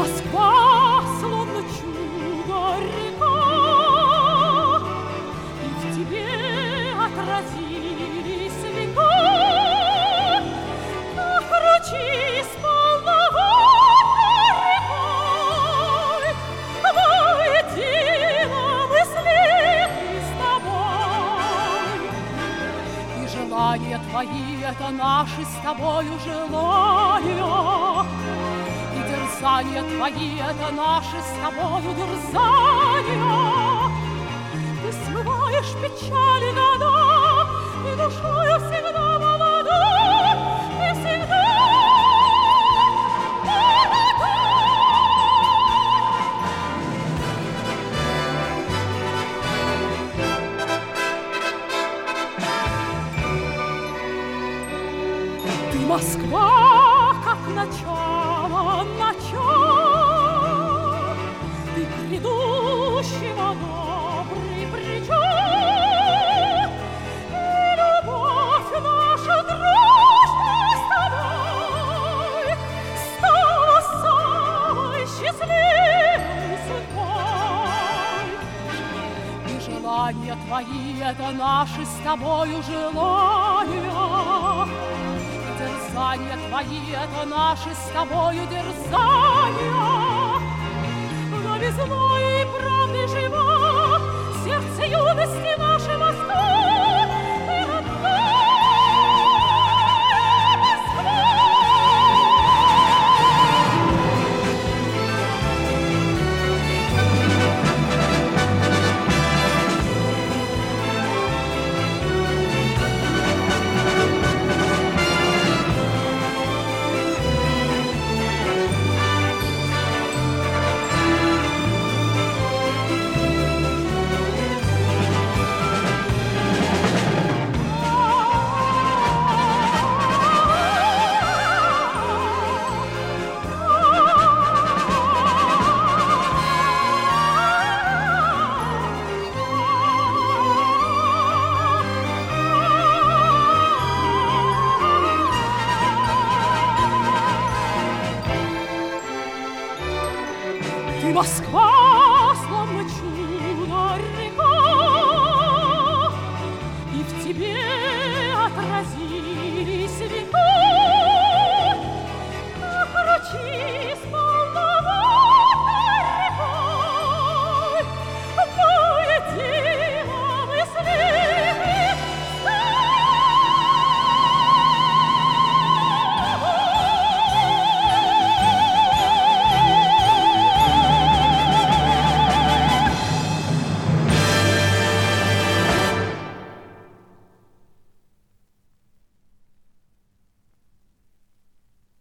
Москва, словно чудо-река, и в тебе отразились века, как ручьи с полноводной рекой, воедино мы слиты с тобой. И желания твои — это наши с тобою желания, дерзания твои — это наши с тобою дерзания. Ты смываешь печали года, и душою всегда молода, ты всегда молода. Ты Москва, как начало начал, ты грядущего добрый причал, и любовь наша, дружба с тобой стала самой счастливой судьбой. И желания твои — это наши с тобою желания, дерзания твои — это наши с тобою дерзания. Новизной и правдой жива сердце юности нашей Москвы. Ты родная Москва. Ты Москва, словно чудо-река, и в тебе отразились века, как ручьи с